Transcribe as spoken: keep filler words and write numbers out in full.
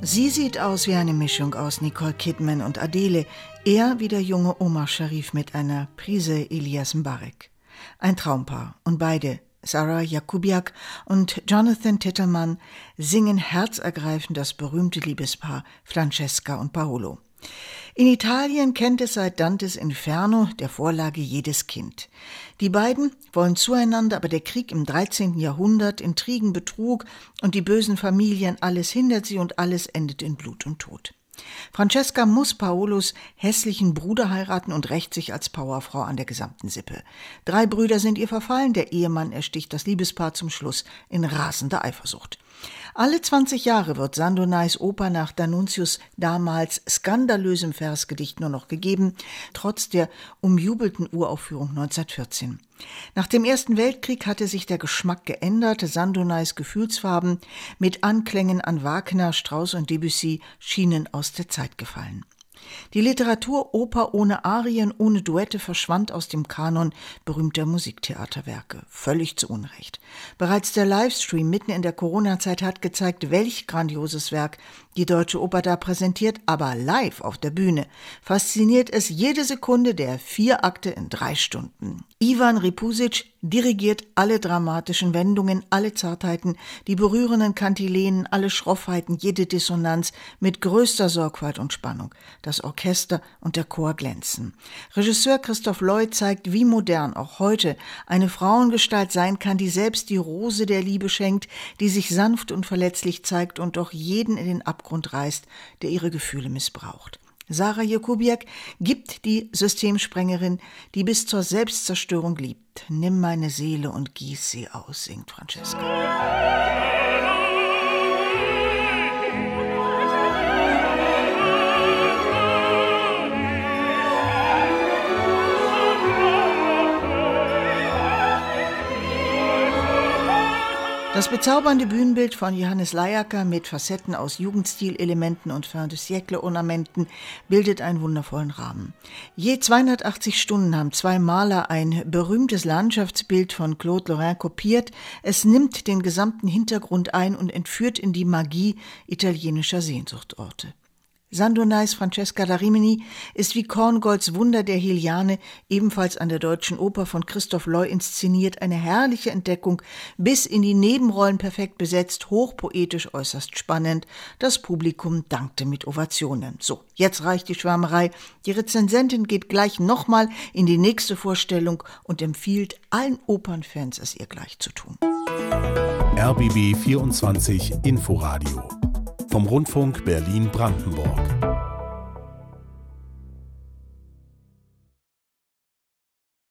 Sie sieht aus wie eine Mischung aus Nicole Kidman und Adele, er wie der junge Omar Sharif mit einer Prise Elias Mbarek. Ein Traumpaar und beide, Sarah Jakubiak und Jonathan Tettelmann, singen herzergreifend das berühmte Liebespaar Francesca und Paolo. In Italien kennt es seit Dantes Inferno, der Vorlage, jedes Kind. Die beiden wollen zueinander, aber der Krieg im dreizehnten Jahrhundert, Intrigen, Betrug und die bösen Familien, alles hindert sie und alles endet in Blut und Tod. Francesca muss Paolos hässlichen Bruder heiraten und rächt sich als Powerfrau an der gesamten Sippe. Drei Brüder sind ihr verfallen, der Ehemann ersticht das Liebespaar zum Schluss in rasender Eifersucht. Alle zwanzig Jahre wird Sandonais Oper nach D'Annunzios damals skandalösem Versgedicht nur noch gegeben, trotz der umjubelten Uraufführung neunzehnhundertvierzehn. Nach dem Ersten Weltkrieg hatte sich der Geschmack geändert, Sandonais Gefühlsfarben mit Anklängen an Wagner, Strauss und Debussy schienen aus der Zeit gefallen. Die Literaturoper ohne Arien, ohne Duette verschwand aus dem Kanon berühmter Musiktheaterwerke. Völlig zu Unrecht. Bereits der Livestream mitten in der Corona-Zeit hat gezeigt, welch grandioses Werk die Deutsche Oper da präsentiert, aber live auf der Bühne fasziniert es jede Sekunde der vier Akte in drei Stunden. Ivan Ripusic dirigiert alle dramatischen Wendungen, alle Zartheiten, die berührenden Kantilenen, alle Schroffheiten, jede Dissonanz mit größter Sorgfalt und Spannung. Das Orchester und der Chor glänzen. Regisseur Christoph Loy zeigt, wie modern auch heute eine Frauengestalt sein kann, die selbst die Rose der Liebe schenkt, die sich sanft und verletzlich zeigt und doch jeden in den Abgrund reißt, der ihre Gefühle missbraucht. Sarah Jakubiak gibt die Systemsprengerin, die bis zur Selbstzerstörung liebt. Nimm meine Seele und gieß sie aus, singt Francesca. Das bezaubernde Bühnenbild von Johannes Layacker mit Facetten aus Jugendstilelementen und Fin-de-siècle-Ornamenten bildet einen wundervollen Rahmen. Je zweihundertachtzig Stunden haben zwei Maler ein berühmtes Landschaftsbild von Claude Lorrain kopiert. Es nimmt den gesamten Hintergrund ein und entführt in die Magie italienischer Sehnsuchtsorte. Sandonais Francesca da Rimini ist wie Korngolds Wunder der Heliane, ebenfalls an der Deutschen Oper von Christoph Loy inszeniert, eine herrliche Entdeckung, bis in die Nebenrollen perfekt besetzt, hochpoetisch, äußerst spannend. Das Publikum dankte mit Ovationen. So, jetzt reicht die Schwärmerei. Die Rezensentin geht gleich nochmal in die nächste Vorstellung und empfiehlt allen Opernfans, es ihr gleich zu tun. R B B vierundzwanzig Inforadio vom Rundfunk Berlin-Brandenburg.